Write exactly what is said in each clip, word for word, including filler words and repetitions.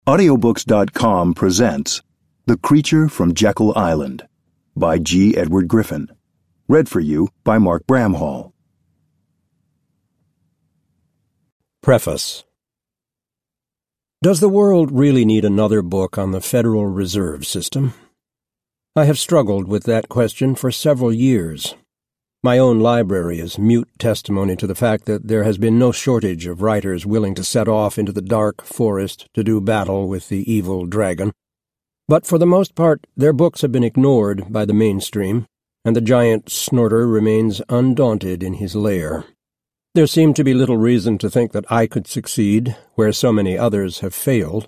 Audiobooks dot com presents The Creature from Jekyll Island by G. Edward Griffin. Read for you by Mark Bramhall. Preface. Does the world really need another book on the Federal Reserve System? I have struggled with that question for several years. My own library is mute testimony to the fact that there has been no shortage of writers willing to set off into the dark forest to do battle with the evil dragon. But for the most part, their books have been ignored by the mainstream, and the giant snorter remains undaunted in his lair. There seemed to be little reason to think that I could succeed where so many others have failed.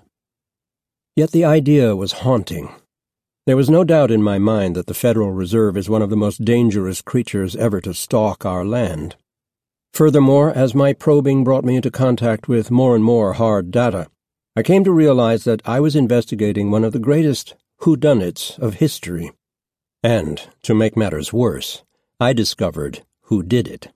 Yet the idea was haunting. There was no doubt in my mind that the Federal Reserve is one of the most dangerous creatures ever to stalk our land. Furthermore, as my probing brought me into contact with more and more hard data, I came to realize that I was investigating one of the greatest whodunits of history. And, to make matters worse, I discovered who did it.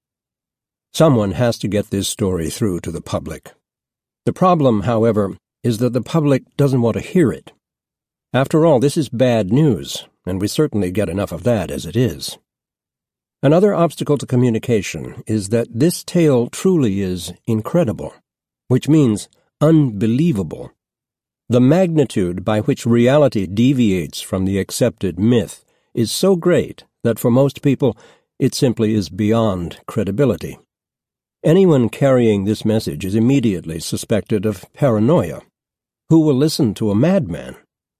Someone has to get this story through to the public. The problem, however, is that the public doesn't want to hear it. After all, this is bad news, and we certainly get enough of that as it is. Another obstacle to communication is that this tale truly is incredible, which means unbelievable. The magnitude by which reality deviates from the accepted myth is so great that for most people it simply is beyond credibility. Anyone carrying this message is immediately suspected of paranoia. Who will listen to a madman?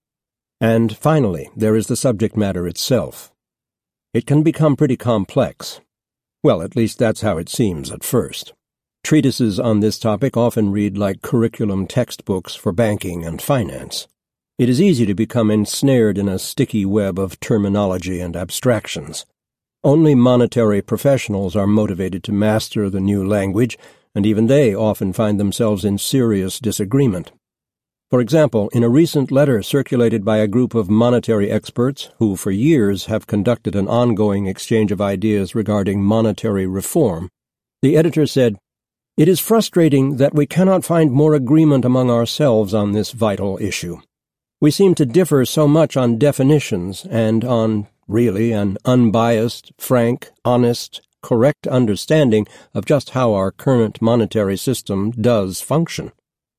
And finally, there is the subject matter itself. It can become pretty complex. Well, at least that's how it seems at first. Treatises on this topic often read like curriculum textbooks for banking and finance. It is easy to become ensnared in a sticky web of terminology and abstractions. Only monetary professionals are motivated to master the new language, and even they often find themselves in serious disagreement. For example, in a recent letter circulated by a group of monetary experts who for years have conducted an ongoing exchange of ideas regarding monetary reform, the editor said, "It is frustrating that we cannot find more agreement among ourselves on this vital issue. We seem to differ so much on definitions and on, really, an unbiased, frank, honest, correct understanding of just how our current monetary system does function.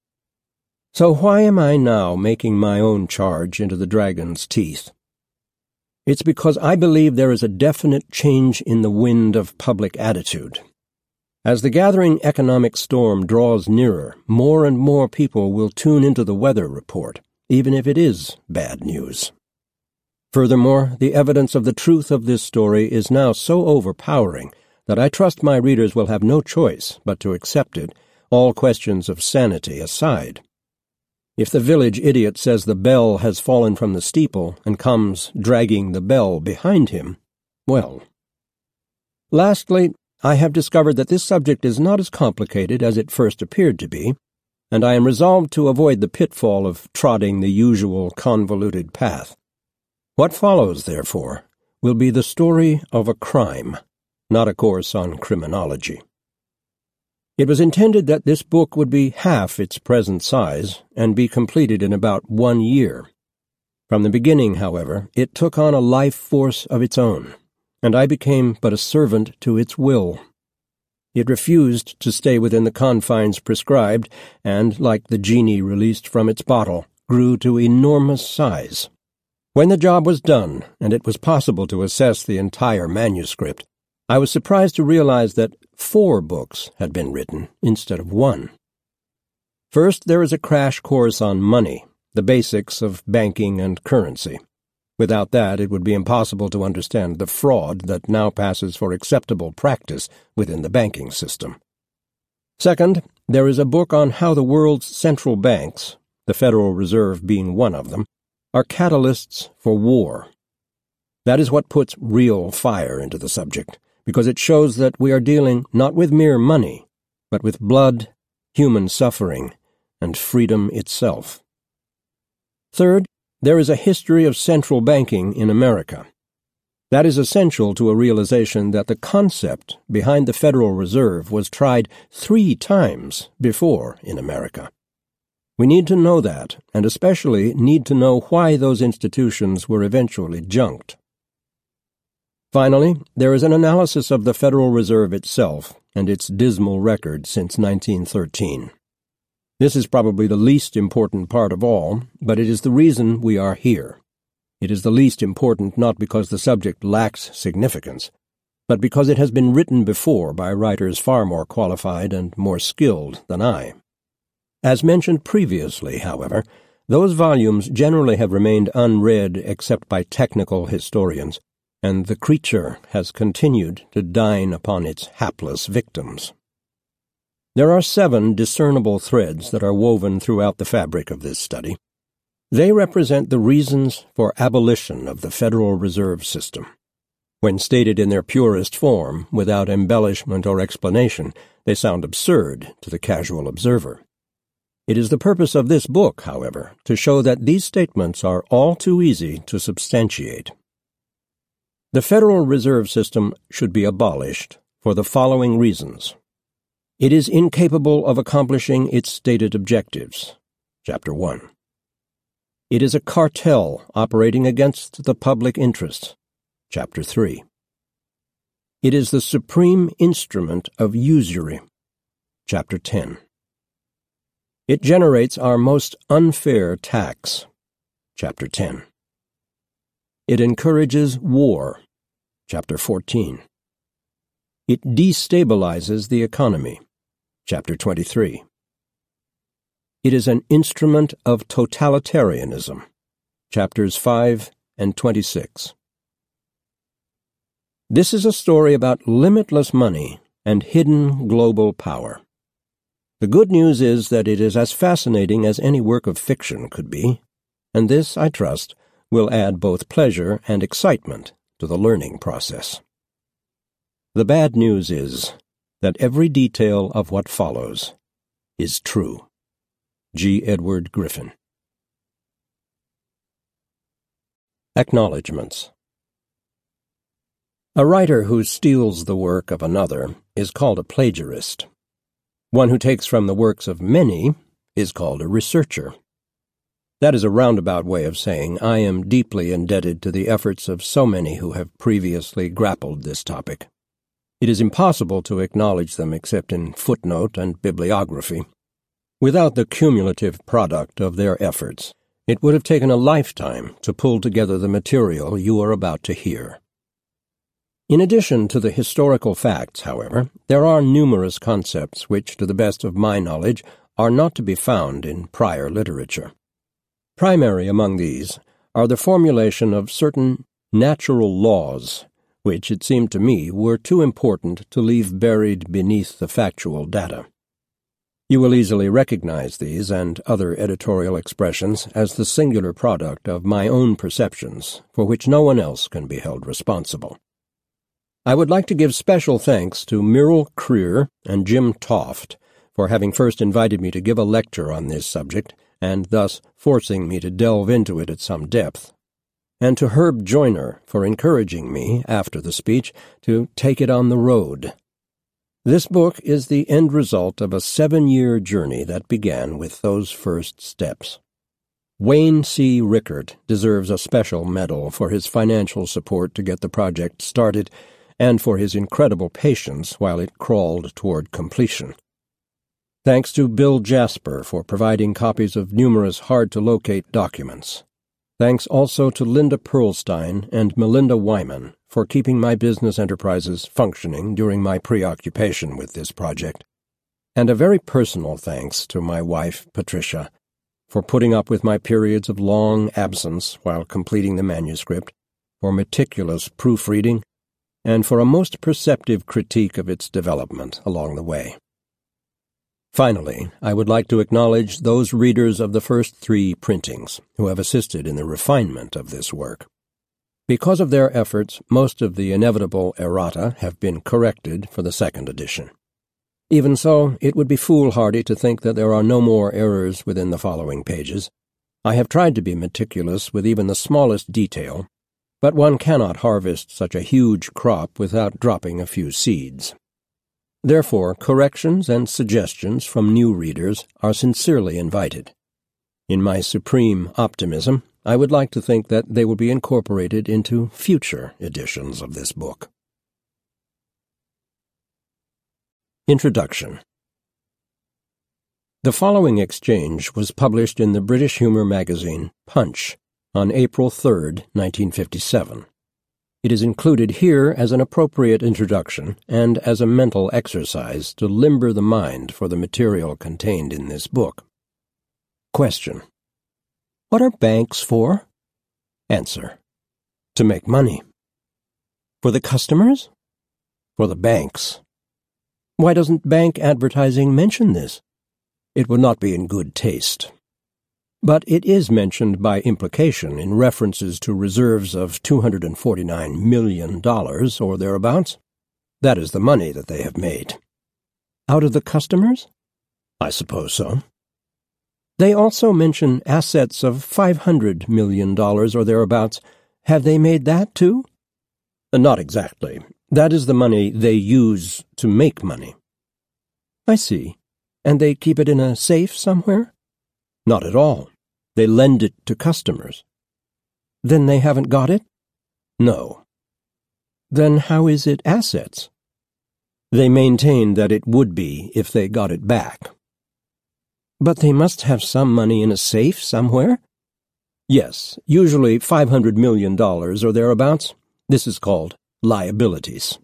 So why am I now making my own charge into the dragon's teeth? It's because I believe there is a definite change in the wind of public attitude. As the gathering economic storm draws nearer, more and more people will tune into the weather report, even if it is bad news. Furthermore, the evidence of the truth of this story is now so overpowering that I trust my readers will have no choice but to accept it, all questions of sanity aside. If the village idiot says the bell has fallen from the steeple and comes dragging the bell behind him, well. Lastly, I have discovered that this subject is not as complicated as it first appeared to be, and I am resolved to avoid the pitfall of trotting the usual convoluted path. What follows, therefore, will be the story of a crime, not a course on criminology. It was intended that this book would be half its present size and be completed in about one year. From the beginning, however, it took on a life force of its own, and I became but a servant to its will. It refused to stay within the confines prescribed, and, like the genie released from its bottle, grew to enormous size. When the job was done, and it was possible to assess the entire manuscript, I was surprised to realize that four books had been written instead of one. First, there is a crash course on money, the basics of banking and currency. Without that, it would be impossible to understand the fraud that now passes for acceptable practice within the banking system. Second, there is a book on how the world's central banks, the Federal Reserve being one of them, are catalysts for war. That is what puts real fire into the subject, because it shows that we are dealing not with mere money, but with blood, human suffering, and freedom itself. Third, there is a history of central banking in America. That is essential to a realization that the concept behind the Federal Reserve was tried three times before in America. We need to know that, and especially need to know why those institutions were eventually junked. Finally, there is an analysis of the Federal Reserve itself and its dismal record since nineteen thirteen. This is probably the least important part of all, but it is the reason we are here. It is the least important not because the subject lacks significance, but because it has been written before by writers far more qualified and more skilled than I. As mentioned previously, however, those volumes generally have remained unread except by technical historians, and the creature has continued to dine upon its hapless victims. There are seven discernible threads that are woven throughout the fabric of this study. They represent the reasons for abolition of the Federal Reserve System. When stated in their purest form, without embellishment or explanation, they sound absurd to the casual observer. It is the purpose of this book, however, to show that these statements are all too easy to substantiate. The Federal Reserve System should be abolished for the following reasons. It is incapable of accomplishing its stated objectives. Chapter one. It is a cartel operating against the public interest. Chapter three. It is the supreme instrument of usury. Chapter ten. It generates our most unfair tax. Chapter ten. It encourages war. Chapter fourteen. It destabilizes the economy. Chapter twenty-three. It is an instrument of totalitarianism. Chapters five and twenty-six. This is a story about limitless money and hidden global power. The good news is that it is as fascinating as any work of fiction could be, and this, I trust, will add both pleasure and excitement to the learning process. The bad news is that every detail of what follows is true. G. Edward Griffin. Acknowledgements. A writer who steals the work of another is called a plagiarist. One who takes from the works of many is called a researcher. That is a roundabout way of saying I am deeply indebted to the efforts of so many who have previously grappled this topic. It is impossible to acknowledge them except in footnote and bibliography. Without the cumulative product of their efforts, it would have taken a lifetime to pull together the material you are about to hear. In addition to the historical facts, however, there are numerous concepts which, to the best of my knowledge, are not to be found in prior literature. Primary among these are the formulation of certain natural laws, which, it seemed to me, were too important to leave buried beneath the factual data. You will easily recognize these and other editorial expressions as the singular product of my own perceptions, for which no one else can be held responsible. I would like to give special thanks to Myrtle Creer and Jim Toft for having first invited me to give a lecture on this subject, and thus forcing me to delve into it at some depth, and to Herb Joyner for encouraging me, after the speech, to take it on the road. This book is the end result of a seven-year journey that began with those first steps. Wayne C. Rickert deserves a special medal for his financial support to get the project started, and for his incredible patience while it crawled toward completion. Thanks to Bill Jasper for providing copies of numerous hard-to-locate documents. Thanks also to Linda Pearlstein and Melinda Wyman for keeping my business enterprises functioning during my preoccupation with this project. And a very personal thanks to my wife, Patricia, for putting up with my periods of long absence while completing the manuscript, for meticulous proofreading, and for a most perceptive critique of its development along the way. Finally, I would like to acknowledge those readers of the first three printings who have assisted in the refinement of this work. Because of their efforts, most of the inevitable errata have been corrected for the second edition. Even so, it would be foolhardy to think that there are no more errors within the following pages. I have tried to be meticulous with even the smallest detail, but one cannot harvest such a huge crop without dropping a few seeds. Therefore, corrections and suggestions from new readers are sincerely invited, In my supreme optimism, I would like to think that they will be incorporated into future editions of this book. Introduction. The following exchange was published in the British humor magazine, Punch, on April third, nineteen fifty-seven. It is included here as an appropriate introduction and as a mental exercise to limber the mind for the material contained in this book. Question. What are banks for? Answer. To make money. For the customers? For the banks. Why doesn't bank advertising mention this? It would not be in good taste. But it is mentioned by implication in references to reserves of two hundred forty-nine million dollars or thereabouts. That is the money that they have made. Out of the customers? I suppose so. They also mention assets of five hundred million dollars or thereabouts. Have they made that too? Uh, not exactly. That is the money they use to make money. I see. And they keep it in a safe somewhere? Not at all. They lend it to customers. Then they haven't got it? No. Then how is it assets? They maintain that it would be if they got it back. But they must have some money in a safe somewhere? Yes, usually five hundred million dollars or thereabouts. This is called liabilities.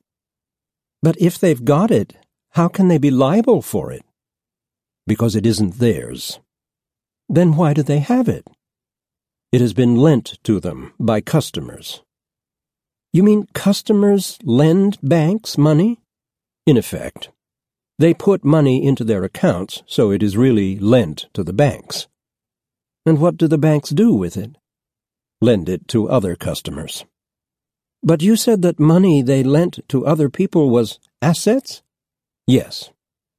But if they've got it, how can they be liable for it? Because it isn't theirs. Then why do they have it? It has been lent to them by customers. You mean customers lend banks money? In effect. They put money into their accounts, so it is really lent to the banks. And what do the banks do with it? Lend it to other customers. But you said that money they lent to other people was assets? Yes.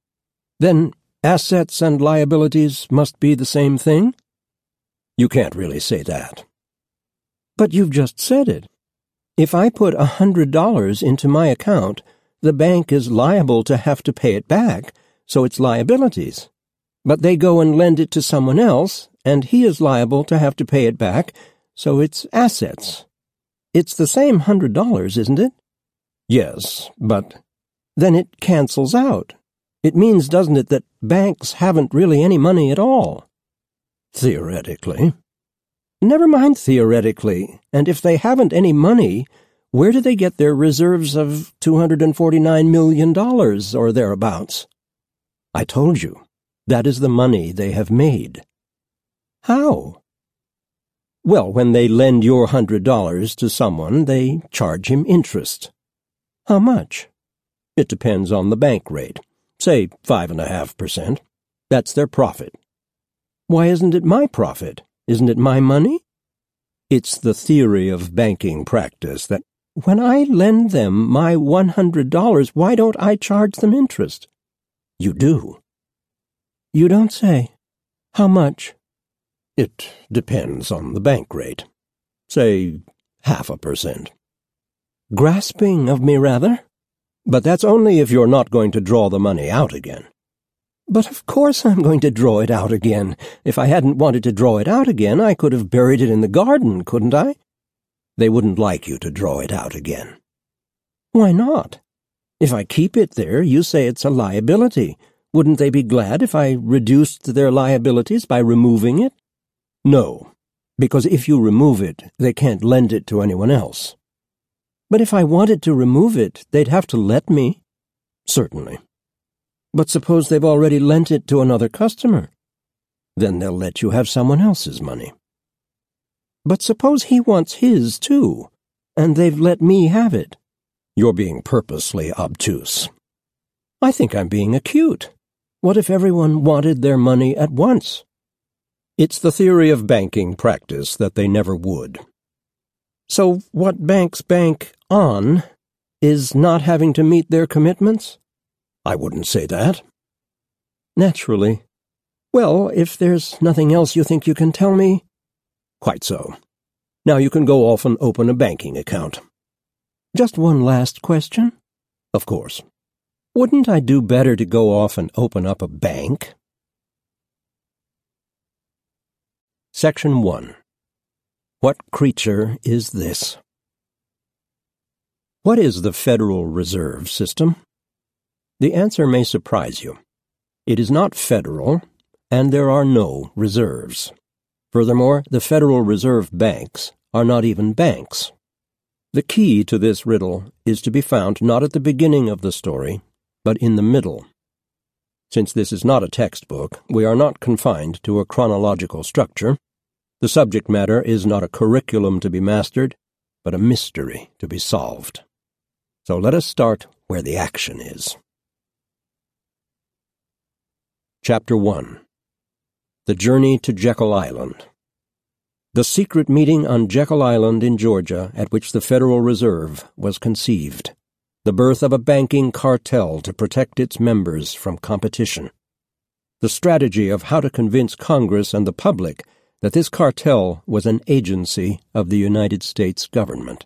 Then assets and liabilities must be the same thing? You can't really say that. But you've just said it. If I put a hundred dollars into my account, the bank is liable to have to pay it back, so it's liabilities. But they go and lend it to someone else, and he is liable to have to pay it back, so it's assets. It's the same hundred dollars, isn't it? Yes, but then it cancels out. It means, doesn't it, that banks haven't really any money at all? Theoretically. Never mind theoretically, and if they haven't any money, where do they get their reserves of two hundred forty-nine million dollars or thereabouts? I told you, that is the money they have made. How? Well, when they lend your hundred dollars to someone, they charge him interest. How much? It depends on the bank rate. Say five and a half percent. That's their profit. Why isn't it my profit? Isn't it my money? It's the theory of banking practice that when I lend them my one hundred dollars, why don't I charge them interest? You do. You don't say. How much? It depends on the bank rate. Say half a percent. Grasping of me, rather? But that's only if you're not going to draw the money out again. But of course I'm going to draw it out again. If I hadn't wanted to draw it out again, I could have buried it in the garden, couldn't I? They wouldn't like you to draw it out again. Why not? If I keep it there, you say it's a liability. Wouldn't they be glad if I reduced their liabilities by removing it? No, because if you remove it, they can't lend it to anyone else. But if I wanted to remove it, they'd have to let me. Certainly. But suppose they've already lent it to another customer. Then they'll let you have someone else's money. But suppose he wants his, too, and they've let me have it. You're being purposely obtuse. I think I'm being acute. What if everyone wanted their money at once? It's the theory of banking practice that they never would. So what banks bank on is not having to meet their commitments? I wouldn't say that. Naturally. Well, if there's nothing else you think you can tell me... Quite so. Now you can go off and open a banking account. Just one last question? Of course. Wouldn't I do better to go off and open up a bank? Section one. What creature is this? What is the Federal Reserve System? The answer may surprise you. It is not federal, and there are no reserves. Furthermore, the Federal Reserve banks are not even banks. The key to this riddle is to be found not at the beginning of the story, but in the middle. Since this is not a textbook, we are not confined to a chronological structure. The subject matter is not a curriculum to be mastered, but a mystery to be solved. So let us start where the action is. Chapter one. The Journey to Jekyll Island. The secret meeting on Jekyll Island in Georgia at which the Federal Reserve was conceived. The birth of a banking cartel to protect its members from competition. The strategy of how to convince Congress and the public that this cartel was an agency of the United States government.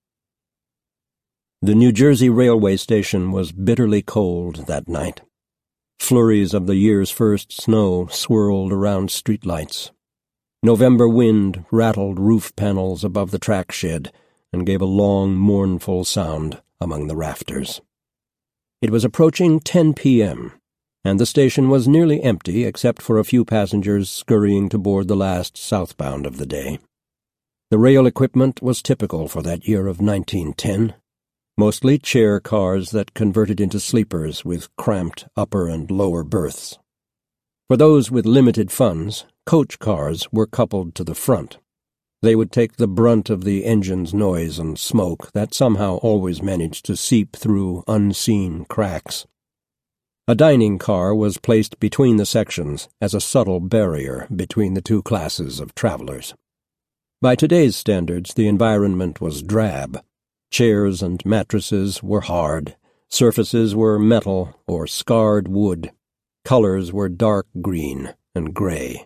The New Jersey railway station was bitterly cold that night. Flurries of the year's first snow swirled around streetlights. November wind rattled roof panels above the track shed and gave a long, mournful sound among the rafters. It was approaching ten p.m., and the station was nearly empty except for a few passengers scurrying to board the last southbound of the day. The rail equipment was typical for that year of nineteen ten. Mostly chair cars that converted into sleepers with cramped upper and lower berths. For those with limited funds, coach cars were coupled to the front. They would take the brunt of the engine's noise and smoke that somehow always managed to seep through unseen cracks. A dining car was placed between the sections as a subtle barrier between the two classes of travelers. By today's standards, the environment was drab. Chairs and mattresses were hard, surfaces were metal or scarred wood, colors were dark green and gray.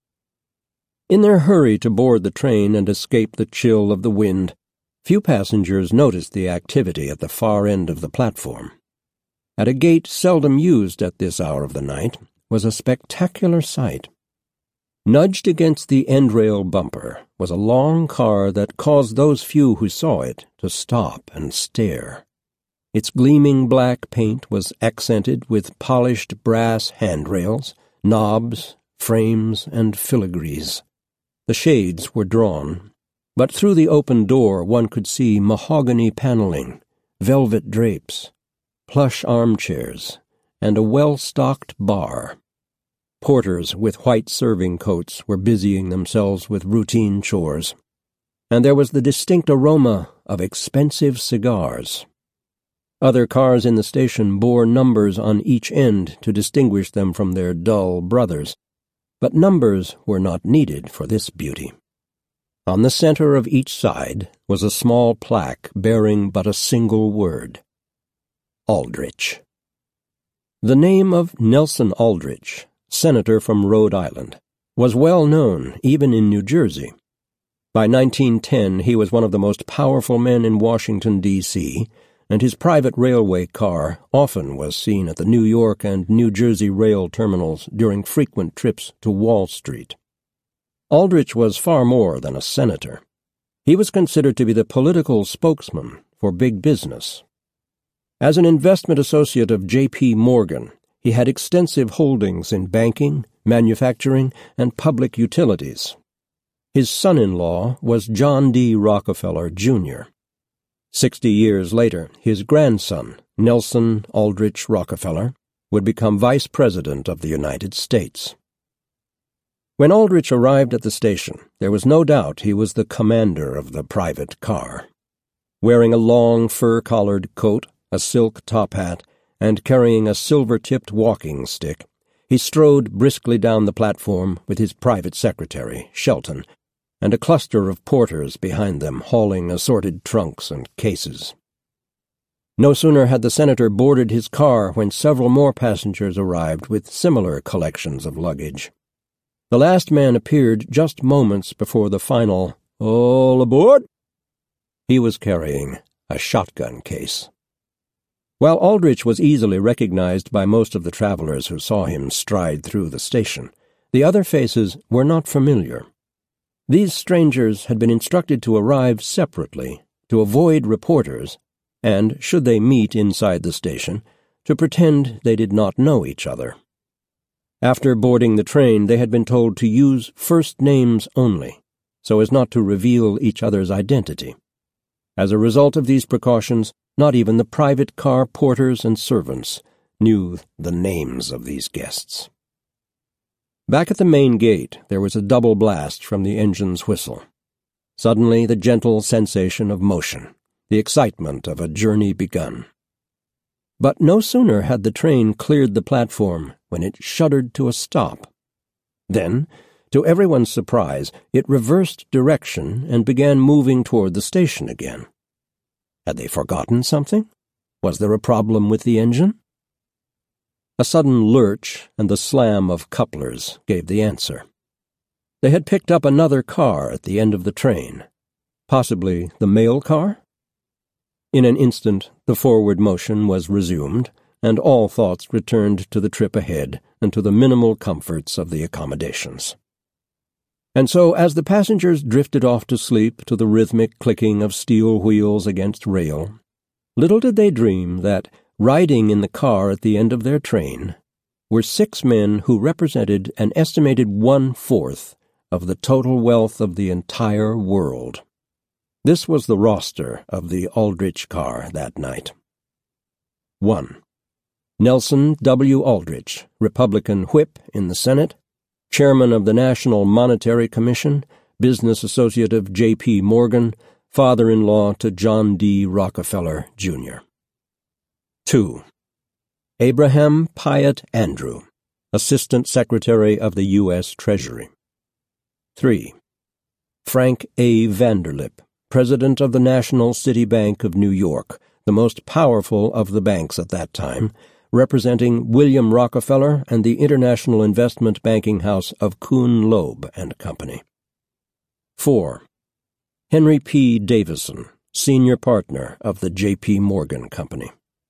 In their hurry to board the train and escape the chill of the wind, few passengers noticed the activity at the far end of the platform. At a gate seldom used at this hour of the night was a spectacular sight. Nudged against the end-rail bumper was a long car that caused those few who saw it to stop and stare. Its gleaming black paint was accented with polished brass handrails, knobs, frames, and filigrees. The shades were drawn, but through the open door one could see mahogany paneling, velvet drapes, plush armchairs, and a well-stocked bar. Porters with white serving coats were busying themselves with routine chores, and there was the distinct aroma of expensive cigars. Other cars in the station bore numbers on each end to distinguish them from their dull brothers, but numbers were not needed for this beauty. On the center of each side was a small plaque bearing but a single word: Aldrich. The name of Nelson Aldrich, senator from Rhode Island, was well known even in New Jersey. By nineteen ten he was one of the most powerful men in Washington, D C, and his private railway car often was seen at the New York and New Jersey rail terminals during frequent trips to Wall Street. Aldrich was far more than a senator. He was considered to be the political spokesman for big business. As an investment associate of J P Morgan, he had extensive holdings in banking, manufacturing, and public utilities. His son-in-law was John D. Rockefeller, Junior Sixty years later, his grandson, Nelson Aldrich Rockefeller, would become Vice President of the United States. When Aldrich arrived at the station, there was no doubt he was the commander of the private car. Wearing a long fur-collared coat, a silk top hat, and carrying a silver-tipped walking stick, he strode briskly down the platform with his private secretary, Shelton, and a cluster of porters behind them hauling assorted trunks and cases. No sooner had the senator boarded his car when several more passengers arrived with similar collections of luggage. The last man appeared just moments before the final, "All aboard!" He was carrying a shotgun case. While Aldrich was easily recognized by most of the travelers who saw him stride through the station, the other faces were not familiar. These strangers had been instructed to arrive separately, to avoid reporters, and, should they meet inside the station, to pretend they did not know each other. After boarding the train, they had been told to use first names only, so as not to reveal each other's identity. As a result of these precautions, not even the private car porters and servants knew the names of these guests. Back at the main gate, there was a double blast from the engine's whistle. Suddenly, the gentle sensation of motion, the excitement of a journey begun. But no sooner had the train cleared the platform when it shuddered to a stop. Then, to everyone's surprise, it reversed direction and began moving toward the station again. Had they forgotten something? Was there a problem with the engine? A sudden lurch and the slam of couplers gave the answer. They had picked up another car at the end of the train. Possibly the mail car? In an instant, the forward motion was resumed, and all thoughts returned to the trip ahead and to the minimal comforts of the accommodations. And so, as the passengers drifted off to sleep to the rhythmic clicking of steel wheels against rail, little did they dream that, riding in the car at the end of their train, were six men who represented an estimated one-fourth of the total wealth of the entire world. This was the roster of the Aldrich car that night. one. Nelson W. Aldrich, Republican whip in the Senate, chairman of the National Monetary Commission, business associate of J P. Morgan, father-in-law to John D. Rockefeller, Junior two. Abraham Pyatt Andrew, Assistant Secretary of the U S. Treasury. three. Frank A. Vanderlip, President of the National City Bank of New York, the most powerful of the banks at that time, representing William Rockefeller and the international investment banking house of Kuhn Loeb and Company. four. Henry P. Davison, senior partner of the J P. Morgan Company.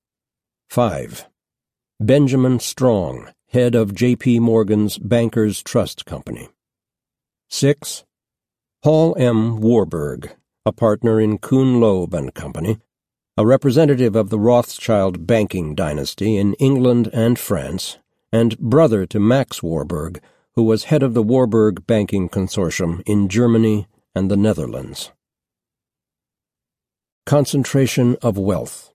five. Benjamin Strong, head of J P. Morgan's Bankers Trust Company. six. Paul M. Warburg, a partner in Kuhn Loeb and Company, a representative of the Rothschild banking dynasty in England and France, and brother to Max Warburg, who was head of the Warburg Banking Consortium in Germany and the Netherlands. Concentration of wealth.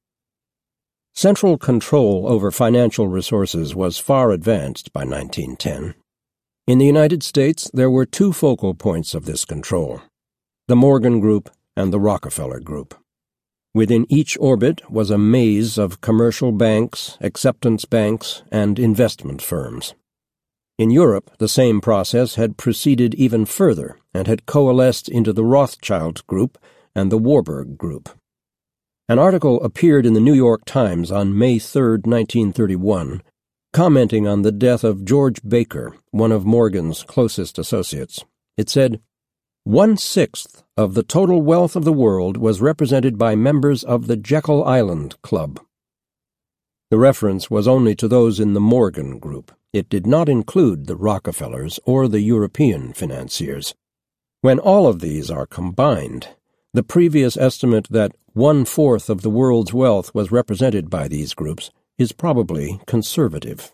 Central control over financial resources was far advanced by nineteen ten. In the United States, there were two focal points of this control, the Morgan Group and the Rockefeller Group. Within each orbit was a maze of commercial banks, acceptance banks, and investment firms. In Europe, the same process had proceeded even further and had coalesced into the Rothschild Group and the Warburg Group. An article appeared in the New York Times on May third, nineteen thirty-one, commenting on the death of George Baker, one of Morgan's closest associates. It said, One-sixth of the total wealth of the world was represented by members of the Jekyll Island Club. The reference was only to those in the Morgan Group. It did not include the Rockefellers or the European financiers. When all of these are combined, the previous estimate that one-fourth of the world's wealth was represented by these groups is probably conservative.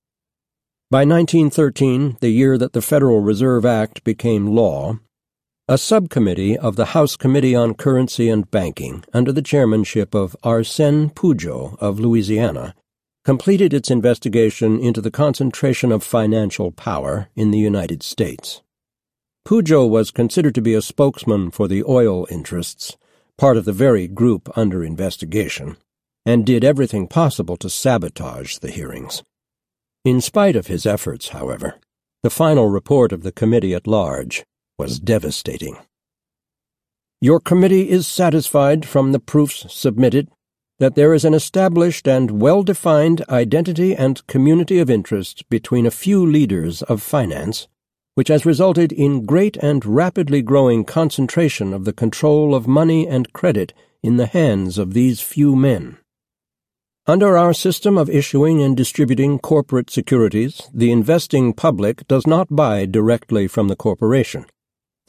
By nineteen thirteen, the year that the Federal Reserve Act became law, a subcommittee of the House Committee on Currency and Banking, under the chairmanship of Arsène Pujol of Louisiana, completed its investigation into the concentration of financial power in the United States. Pujol was considered to be a spokesman for the oil interests, part of the very group under investigation, and did everything possible to sabotage the hearings. In spite of his efforts, however, the final report of the committee at large was devastating. Your committee is satisfied from the proofs submitted that there is an established and well-defined identity and community of interest between a few leaders of finance, which has resulted in great and rapidly growing concentration of the control of money and credit in the hands of these few men. Under our system of issuing and distributing corporate securities, the investing public does not buy directly from the corporation. The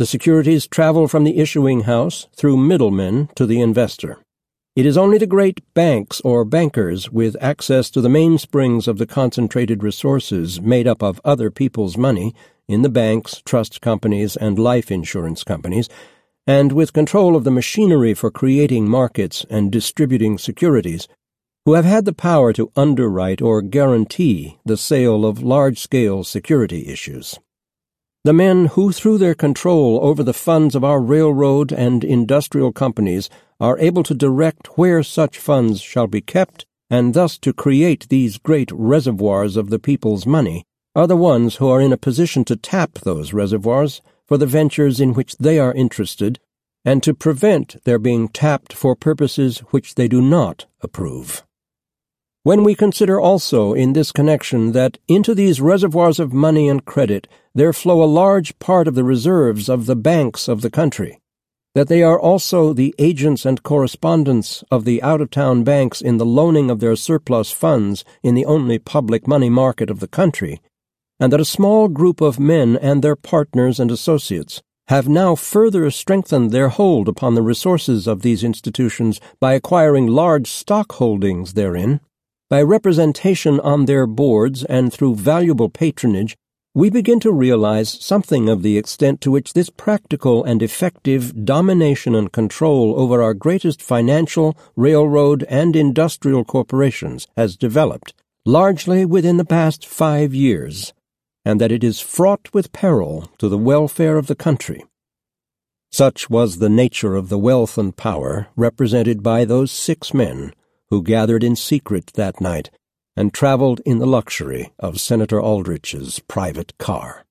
The securities travel from the issuing house through middlemen to the investor. It is only the great banks or bankers with access to the mainsprings of the concentrated resources made up of other people's money in the banks, trust companies, and life insurance companies, and with control of the machinery for creating markets and distributing securities, who have had the power to underwrite or guarantee the sale of large-scale security issues. The men who, through their control over the funds of our railroad and industrial companies, are able to direct where such funds shall be kept, and thus to create these great reservoirs of the people's money, are the ones who are in a position to tap those reservoirs for the ventures in which they are interested, and to prevent their being tapped for purposes which they do not approve. When we consider also in this connection that into these reservoirs of money and credit there flow a large part of the reserves of the banks of the country, that they are also the agents and correspondents of the out-of-town banks in the loaning of their surplus funds in the only public money market of the country, and that a small group of men and their partners and associates have now further strengthened their hold upon the resources of these institutions by acquiring large stock holdings therein, by representation on their boards and through valuable patronage, we begin to realize something of the extent to which this practical and effective domination and control over our greatest financial, railroad, and industrial corporations has developed, largely within the past five years, and that it is fraught with peril to the welfare of the country. Such was the nature of the wealth and power represented by those six men who gathered in secret that night and traveled in the luxury of Senator Aldrich's private car.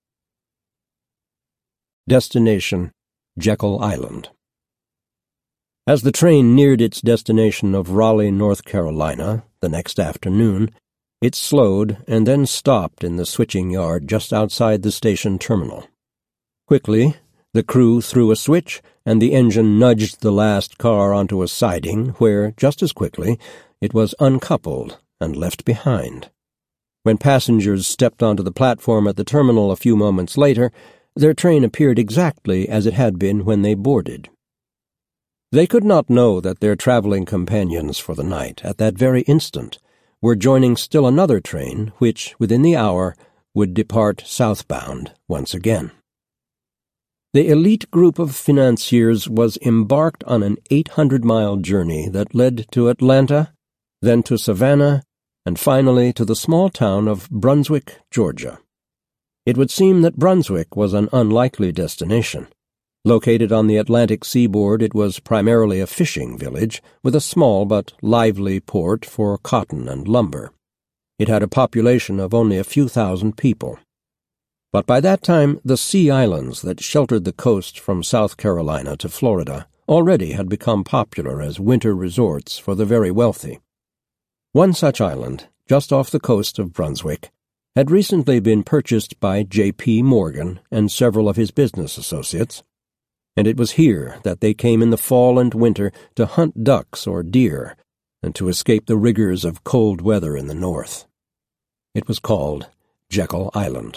Destination: Jekyll Island. As the train neared its destination of Raleigh, North Carolina, the next afternoon, it slowed and then stopped in the switching yard just outside the station terminal. Quickly, the crew threw a switch, and the engine nudged the last car onto a siding where, just as quickly, it was uncoupled and left behind. When passengers stepped onto the platform at the terminal a few moments later, their train appeared exactly as it had been when they boarded. They could not know that their traveling companions for the night, at that very instant, were joining still another train which, within the hour, would depart southbound once again. The elite group of financiers was embarked on an eight hundred mile journey that led to Atlanta, then to Savannah, and finally to the small town of Brunswick, Georgia. It would seem that Brunswick was an unlikely destination. Located on the Atlantic seaboard, it was primarily a fishing village, with a small but lively port for cotton and lumber. It had a population of only a few thousand people. But by that time, the sea islands that sheltered the coast from South Carolina to Florida already had become popular as winter resorts for the very wealthy. One such island, just off the coast of Brunswick, had recently been purchased by J P Morgan and several of his business associates, and it was here that they came in the fall and winter to hunt ducks or deer and to escape the rigors of cold weather in the north. It was called Jekyll Island.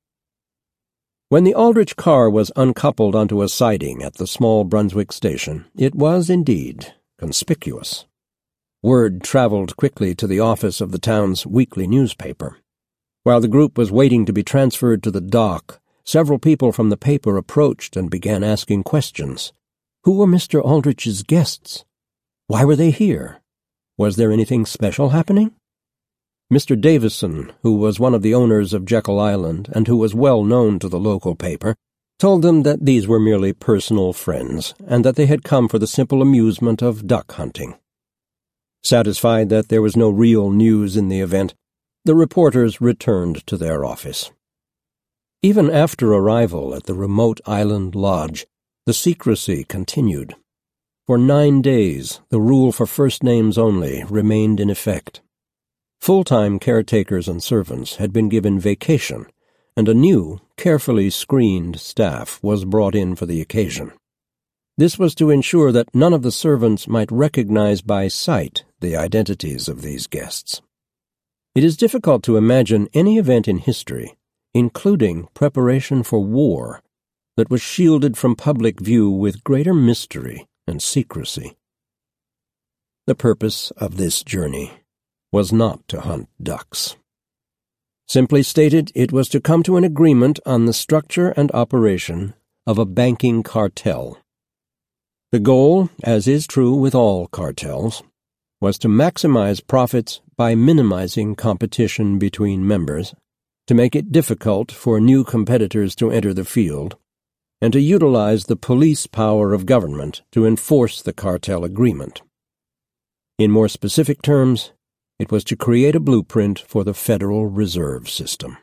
When the Aldrich car was uncoupled onto a siding at the small Brunswick station, it was, indeed, conspicuous. Word traveled quickly to the office of the town's weekly newspaper. While the group was waiting to be transferred to the dock, several people from the paper approached and began asking questions. Who were Mister Aldrich's guests? Why were they here? Was there anything special happening? Mister Davison, who was one of the owners of Jekyll Island and who was well known to the local paper, told them that these were merely personal friends and that they had come for the simple amusement of duck hunting. Satisfied that there was no real news in the event, the reporters returned to their office. Even after arrival at the remote island lodge, the secrecy continued. For nine days, the rule for first names only remained in effect. Full-time caretakers and servants had been given vacation, and a new, carefully screened staff was brought in for the occasion. This was to ensure that none of the servants might recognize by sight the identities of these guests. It is difficult to imagine any event in history, including preparation for war, but was shielded from public view with greater mystery and secrecy. The purpose of this journey was not to hunt ducks. Simply stated, it was to come to an agreement on the structure and operation of a banking cartel. The goal, as is true with all cartels, was to maximize profits by minimizing competition between members, to make it difficult for new competitors to enter the field, and to utilize the police power of government to enforce the cartel agreement. In more specific terms, it was to create a blueprint for the Federal Reserve System.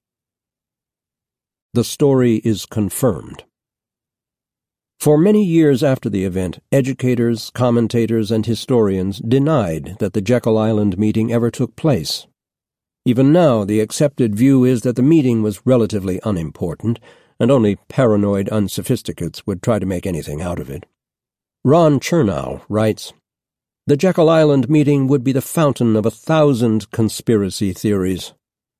The story is confirmed. For many years after the event, educators, commentators, and historians denied that the Jekyll Island meeting ever took place. Even now, the accepted view is that the meeting was relatively unimportant, and only paranoid unsophisticates would try to make anything out of it. Ron Chernow writes, "The Jekyll Island meeting would be the fountain of a thousand conspiracy theories."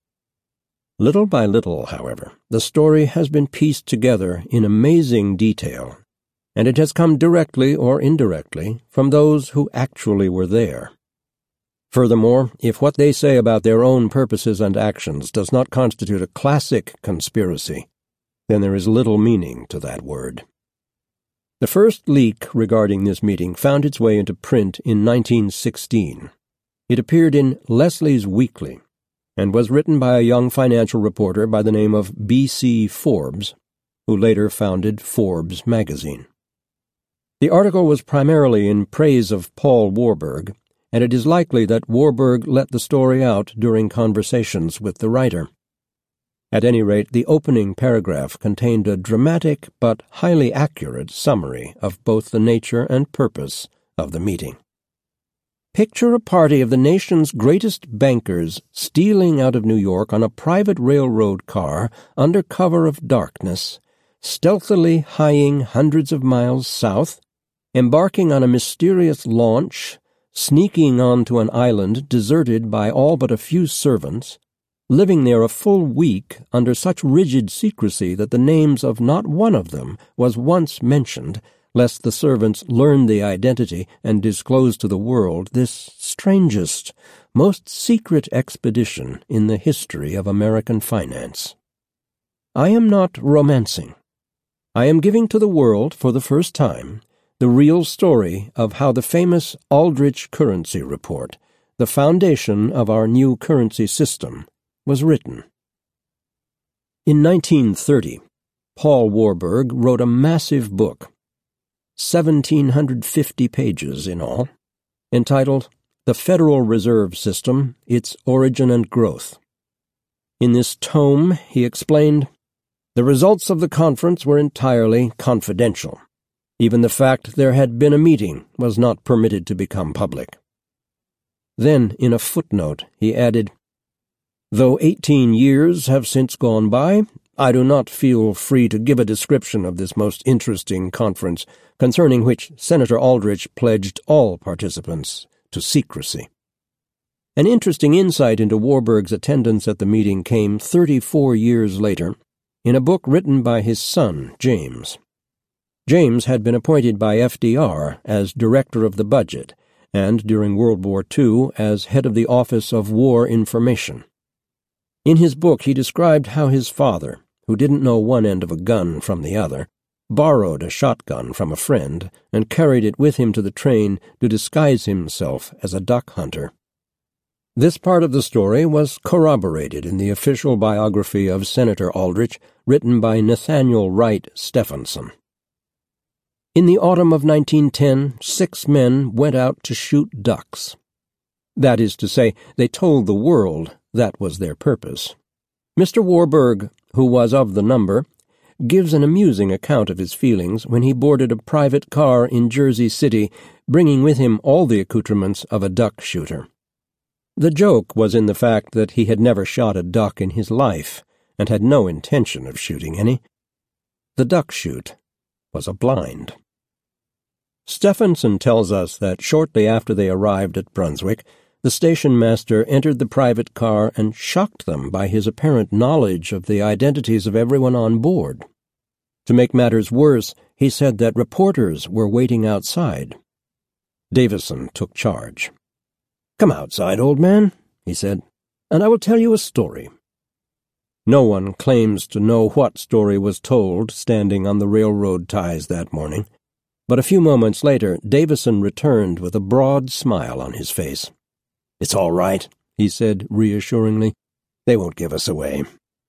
Little by little, however, the story has been pieced together in amazing detail, and it has come directly or indirectly from those who actually were there. Furthermore, if what they say about their own purposes and actions does not constitute a classic conspiracy, then there is little meaning to that word. The first leak regarding this meeting found its way into print in nineteen sixteen. It appeared in Leslie's Weekly, and was written by a young financial reporter by the name of B C Forbes, who later founded Forbes magazine. The article was primarily in praise of Paul Warburg, and it is likely that Warburg let the story out during conversations with the writer. At any rate, the opening paragraph contained a dramatic but highly accurate summary of both the nature and purpose of the meeting. Picture a party of the nation's greatest bankers stealing out of New York on a private railroad car under cover of darkness, stealthily hieing hundreds of miles south, embarking on a mysterious launch, sneaking onto an island deserted by all but a few servants, living there a full week under such rigid secrecy that the names of not one of them was once mentioned, lest the servants learn the identity and disclose to the world this strangest, most secret expedition in the history of American finance. I am not romancing. I am giving to the world, for the first time, the real story of how the famous Aldrich Currency Report, the foundation of our new currency system, was written. In nineteen thirty, Paul Warburg wrote a massive book, one thousand seven hundred fifty pages in all, entitled The Federal Reserve System, Its Origin and Growth. In this tome, he explained, the results of the conference were entirely confidential. Even the fact there had been a meeting was not permitted to become public. Then, in a footnote, he added, Though eighteen years have since gone by, I do not feel free to give a description of this most interesting conference, concerning which Senator Aldrich pledged all participants to secrecy. An interesting insight into Warburg's attendance at the meeting came thirty-four years later in a book written by his son, James. James had been appointed by F D R as Director of the Budget, and during World War Two as Head of the Office of War Information. In his book he described how his father, who didn't know one end of a gun from the other, borrowed a shotgun from a friend and carried it with him to the train to disguise himself as a duck hunter. This part of the story was corroborated in the official biography of Senator Aldrich, written by Nathaniel Wright Stephenson. In the autumn of nineteen ten, six men went out to shoot ducks. That is to say, they told the world that was their purpose. Mister Warburg, who was of the number, gives an amusing account of his feelings when he boarded a private car in Jersey City, bringing with him all the accoutrements of a duck shooter. The joke was in the fact that he had never shot a duck in his life, and had no intention of shooting any. The duck shoot was a blind. Stephenson tells us that shortly after they arrived at Brunswick, the station master entered the private car and shocked them by his apparent knowledge of the identities of everyone on board. To make matters worse, he said that reporters were waiting outside. Davison took charge. "Come outside, old man," he said, "and I will tell you a story." No one claims to know what story was told standing on the railroad ties that morning, but a few moments later Davison returned with a broad smile on his face. "It's all right," he said reassuringly. "They won't give us away."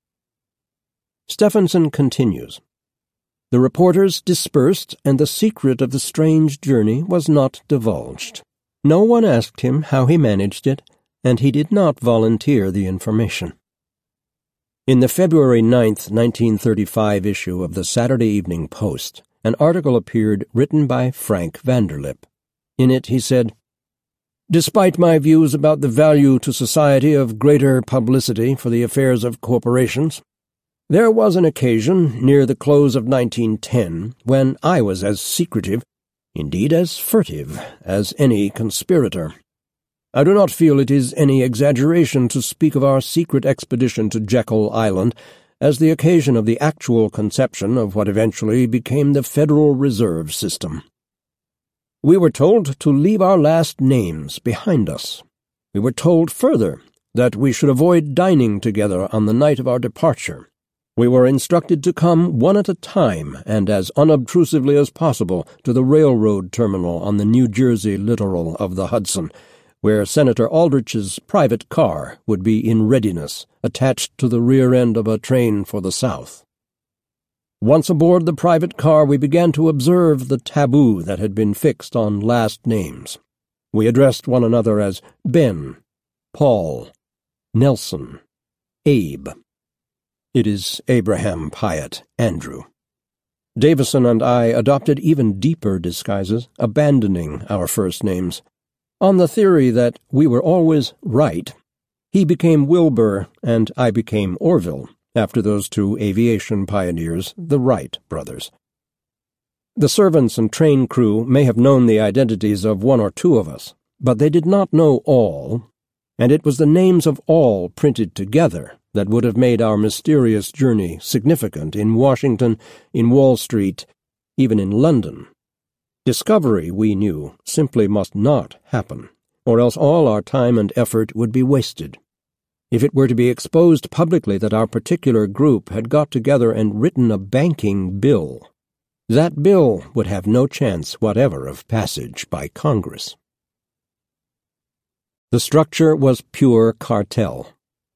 Stephenson continues. The reporters dispersed, and the secret of the strange journey was not divulged. No one asked him how he managed it, and he did not volunteer the information. In the February ninth, nineteen thirty-five issue of the Saturday Evening Post, an article appeared written by Frank Vanderlip. In it he said, "Despite my views about the value to society of greater publicity for the affairs of corporations, there was an occasion near the close of nineteen ten when I was as secretive, indeed as furtive, as any conspirator. I do not feel it is any exaggeration to speak of our secret expedition to Jekyll Island as the occasion of the actual conception of what eventually became the Federal Reserve System. We were told to leave our last names behind us. We were told further that we should avoid dining together on the night of our departure. We were instructed to come one at a time and as unobtrusively as possible to the railroad terminal on the New Jersey littoral of the Hudson, where Senator Aldrich's private car would be in readiness, attached to the rear end of a train for the South. Once aboard the private car, we began to observe the taboo that had been fixed on last names. We addressed one another as Ben, Paul, Nelson, Abe. It is Abraham Pyatt Andrew. Davison and I adopted even deeper disguises, abandoning our first names. On the theory that we were always right, he became Wilbur and I became Orville, after those two aviation pioneers, the Wright brothers. The servants and train crew may have known the identities of one or two of us, but they did not know all, and it was the names of all printed together that would have made our mysterious journey significant in Washington, in Wall Street, even in London. Discovery, we knew, simply must not happen, or else all our time and effort would be wasted. If it were to be exposed publicly that our particular group had got together and written a banking bill, that bill would have no chance whatever of passage by Congress. The structure was pure cartel.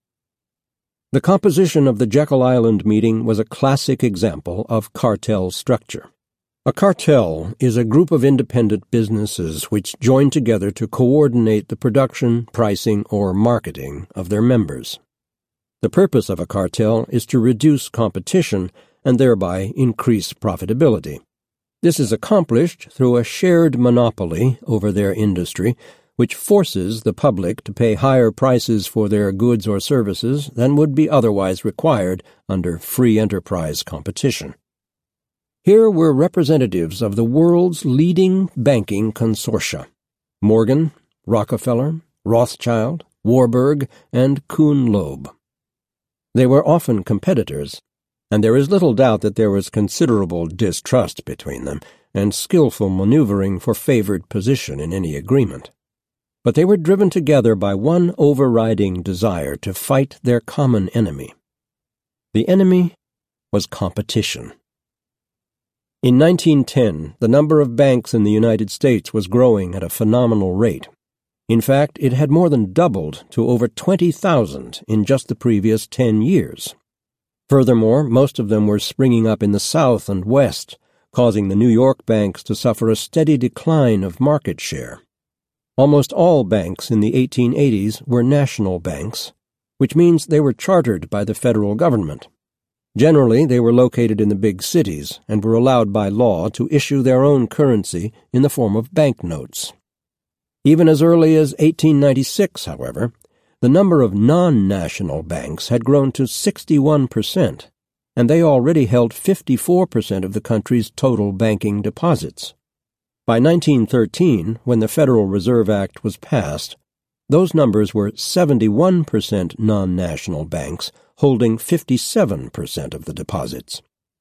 The composition of the Jekyll Island meeting was a classic example of cartel structure. A cartel is a group of independent businesses which join together to coordinate the production, pricing, or marketing of their members. The purpose of a cartel is to reduce competition and thereby increase profitability. This is accomplished through a shared monopoly over their industry, which forces the public to pay higher prices for their goods or services than would be otherwise required under free enterprise competition. Here were representatives of the world's leading banking consortia: Morgan, Rockefeller, Rothschild, Warburg, and Kuhn Loeb. They were often competitors, and there is little doubt that there was considerable distrust between them and skillful maneuvering for favored position in any agreement. But they were driven together by one overriding desire to fight their common enemy. The enemy was competition. In nineteen ten, the number of banks in the United States was growing at a phenomenal rate. In fact, it had more than doubled to over twenty thousand in just the previous ten years. Furthermore, most of them were springing up in the South and West, causing the New York banks to suffer a steady decline of market share. Almost all banks in the eighteen eighties were national banks, which means they were chartered by the federal government. Generally, they were located in the big cities and were allowed by law to issue their own currency in the form of banknotes. Even as early as eighteen ninety-six, however, the number of non-national banks had grown to sixty-one percent, and they already held fifty-four percent of the country's total banking deposits. By nineteen thirteen, when the Federal Reserve Act was passed, those numbers were seventy-one percent non-national banks, holding fifty-seven percent of the deposits.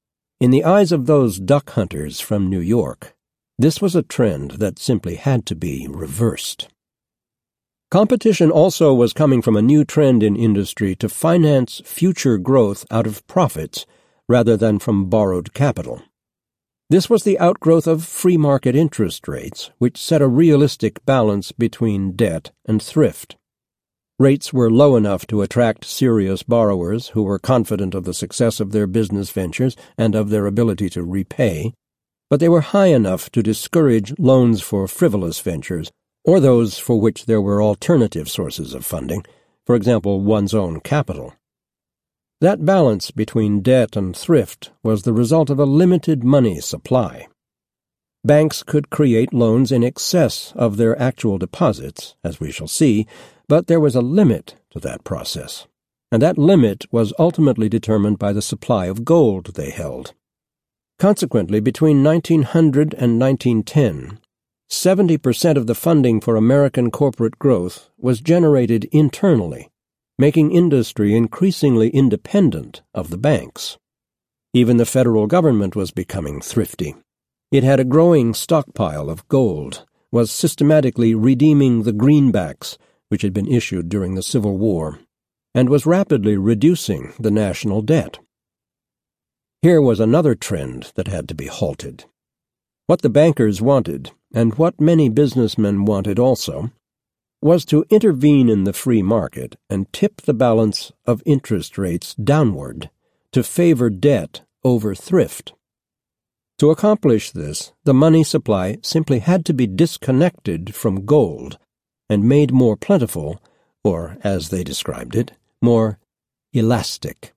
In the eyes of those duck hunters from New York, this was a trend that simply had to be reversed. Competition also was coming from a new trend in industry to finance future growth out of profits rather than from borrowed capital. This was the outgrowth of free market interest rates, which set a realistic balance between debt and thrift. Rates were low enough to attract serious borrowers who were confident of the success of their business ventures and of their ability to repay, but they were high enough to discourage loans for frivolous ventures or those for which there were alternative sources of funding, for example, one's own capital. That balance between debt and thrift was the result of a limited money supply. Banks could create loans in excess of their actual deposits, as we shall see, but there was a limit to that process, and that limit was ultimately determined by the supply of gold they held. Consequently, between nineteen hundred and nineteen ten, seventy percent of the funding for American corporate growth was generated internally, making industry increasingly independent of the banks. Even the federal government was becoming thrifty. It had a growing stockpile of gold, was systematically redeeming the greenbacks which had been issued during the Civil War, and was rapidly reducing the national debt. Here was another trend that had to be halted. What the bankers wanted, and what many businessmen wanted also, was to intervene in the free market and tip the balance of interest rates downward to favor debt over thrift. To accomplish this, the money supply simply had to be disconnected from gold and made more plentiful, or, as they described it, more elastic.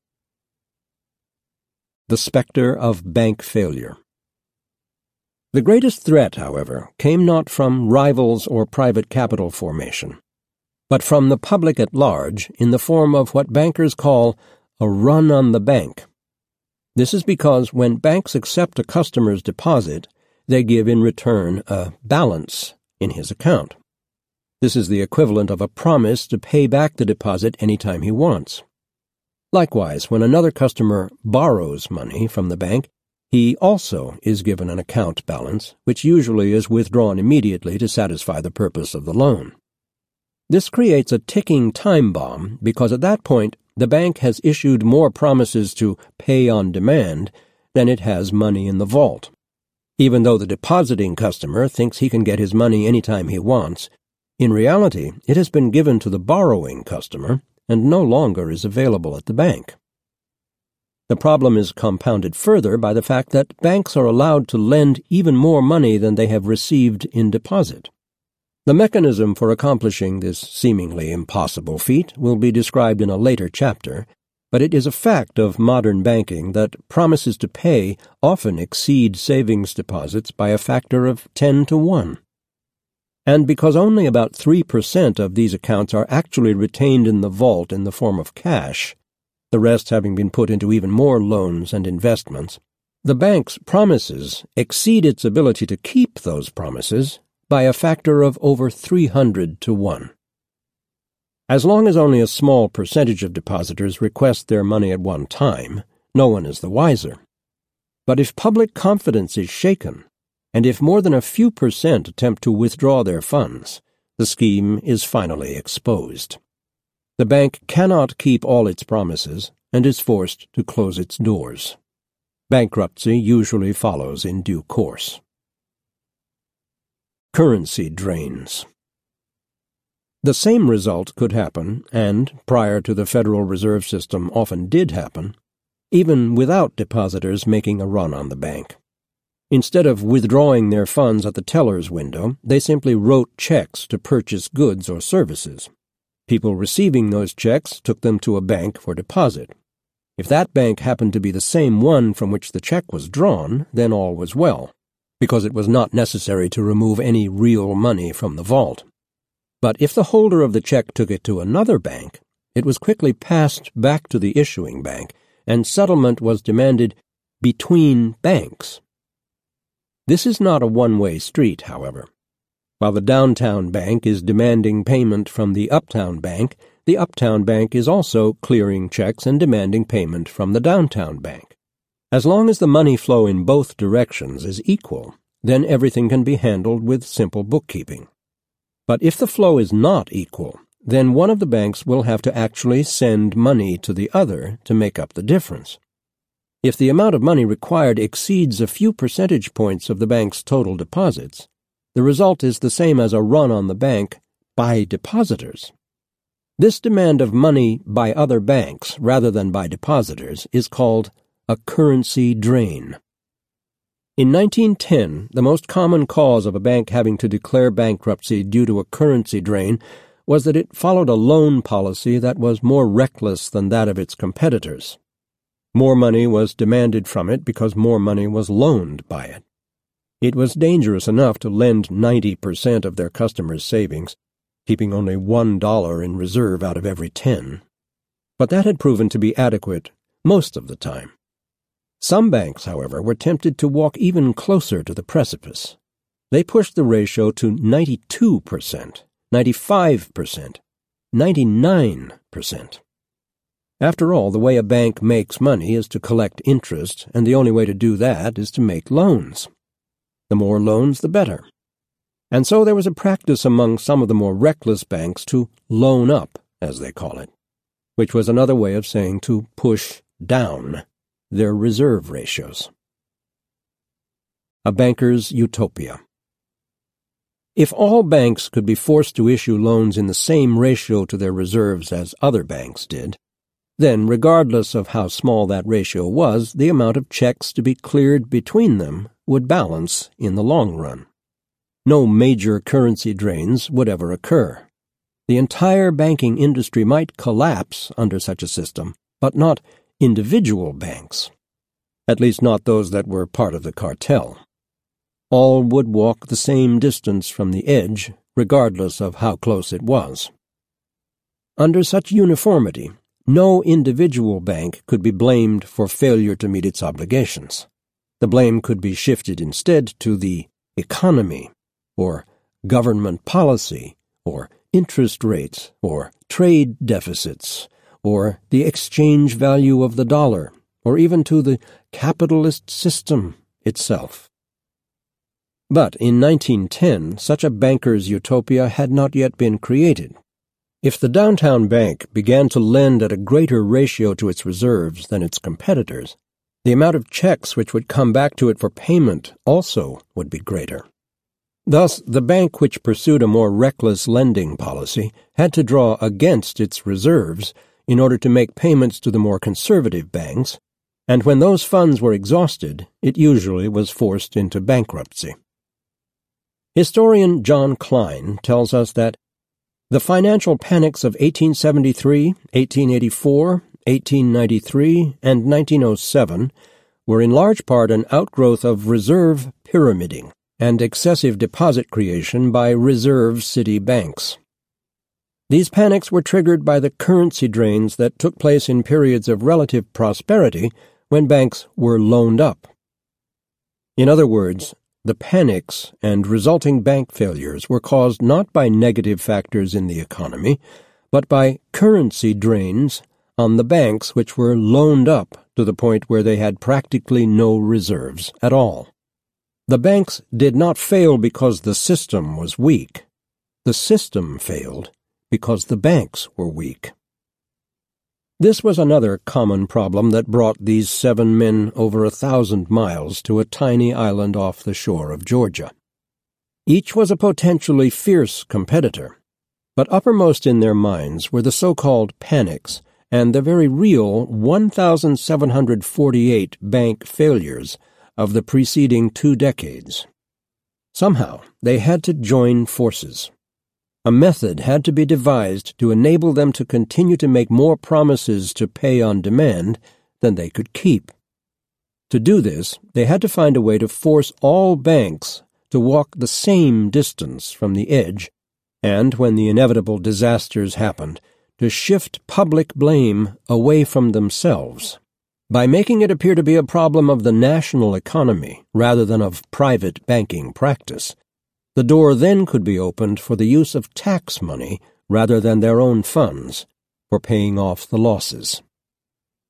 The specter of bank failure. The greatest threat, however, came not from rivals or private capital formation, but from the public at large in the form of what bankers call a run on the bank. This is because when banks accept a customer's deposit, they give in return a balance in his account. This is the equivalent of a promise to pay back the deposit any time he wants. Likewise, when another customer borrows money from the bank, he also is given an account balance, which usually is withdrawn immediately to satisfy the purpose of the loan. This creates a ticking time bomb because at that point the bank has issued more promises to pay on demand than it has money in the vault. Even though the depositing customer thinks he can get his money any time he wants, in reality it has been given to the borrowing customer and no longer is available at the bank. The problem is compounded further by the fact that banks are allowed to lend even more money than they have received in deposit. The mechanism for accomplishing this seemingly impossible feat will be described in a later chapter, but it is a fact of modern banking that promises to pay often exceed savings deposits by a factor of ten to one. And because only about three percent of these accounts are actually retained in the vault in the form of cash, the rest having been put into even more loans and investments, the bank's promises exceed its ability to keep those promises by a factor of over three hundred to one. As long as only a small percentage of depositors request their money at one time, no one is the wiser. But if public confidence is shaken, and if more than a few percent attempt to withdraw their funds, the scheme is finally exposed. The bank cannot keep all its promises and is forced to close its doors. Bankruptcy usually follows in due course. Currency drains. The same result could happen, and, prior to the Federal Reserve System, often did happen, even without depositors making a run on the bank. Instead of withdrawing their funds at the teller's window, they simply wrote checks to purchase goods or services. People receiving those checks took them to a bank for deposit. If that bank happened to be the same one from which the check was drawn, then all was well, because it was not necessary to remove any real money from the vault. But if the holder of the check took it to another bank, it was quickly passed back to the issuing bank, and settlement was demanded between banks. This is not a one-way street, however. While the downtown bank is demanding payment from the uptown bank, the uptown bank is also clearing checks and demanding payment from the downtown bank. As long as the money flow in both directions is equal, then everything can be handled with simple bookkeeping. But if the flow is not equal, then one of the banks will have to actually send money to the other to make up the difference. If the amount of money required exceeds a few percentage points of the bank's total deposits, the result is the same as a run on the bank by depositors. This demand of money by other banks rather than by depositors is called a currency drain. In nineteen ten, the most common cause of a bank having to declare bankruptcy due to a currency drain was that it followed a loan policy that was more reckless than that of its competitors. More money was demanded from it because more money was loaned by it. It was dangerous enough to lend ninety percent of their customers' savings, keeping only one dollar in reserve out of every ten. But that had proven to be adequate most of the time. Some banks, however, were tempted to walk even closer to the precipice. They pushed the ratio to ninety-two percent, ninety-five percent, ninety-nine percent. After all, the way a bank makes money is to collect interest, and the only way to do that is to make loans. The more loans, the better. And so there was a practice among some of the more reckless banks to loan up, as they call it, which was another way of saying to push down their reserve ratios. A banker's utopia. If all banks could be forced to issue loans in the same ratio to their reserves as other banks did, then, regardless of how small that ratio was, the amount of checks to be cleared between them would balance in the long run. No major currency drains would ever occur. The entire banking industry might collapse under such a system, but not individual banks, at least not those that were part of the cartel. All would walk the same distance from the edge, regardless of how close it was. Under such uniformity, no individual bank could be blamed for failure to meet its obligations. The blame could be shifted instead to the economy, or government policy, or interest rates, or trade deficits, or the exchange value of the dollar, or even to the capitalist system itself. But in nineteen ten, such a banker's utopia had not yet been created. If the downtown bank began to lend at a greater ratio to its reserves than its competitors, the amount of checks which would come back to it for payment also would be greater. Thus, the bank which pursued a more reckless lending policy had to draw against its reserves in order to make payments to the more conservative banks, and when those funds were exhausted, it usually was forced into bankruptcy. Historian John Klein tells us that the financial panics of eighteen seventy-three, eighteen eighty-four, eighteen ninety-three, and nineteen oh seven were in large part an outgrowth of reserve pyramiding and excessive deposit creation by reserve city banks. These panics were triggered by the currency drains that took place in periods of relative prosperity when banks were loaned up. In other words, the panics and resulting bank failures were caused not by negative factors in the economy, but by currency drains on the banks which were loaned up to the point where they had practically no reserves at all. The banks did not fail because the system was weak. The system failed because the banks were weak. This was another common problem that brought these seven men over a thousand miles to a tiny island off the shore of Georgia. Each was a potentially fierce competitor, but uppermost in their minds were the so-called panics and the very real one thousand seven hundred forty-eight bank failures of the preceding two decades. Somehow they had to join forces. A method had to be devised to enable them to continue to make more promises to pay on demand than they could keep. To do this, they had to find a way to force all banks to walk the same distance from the edge, and, when the inevitable disasters happened, to shift public blame away from themselves. By making it appear to be a problem of the national economy rather than of private banking practice, the door then could be opened for the use of tax money rather than their own funds for paying off the losses.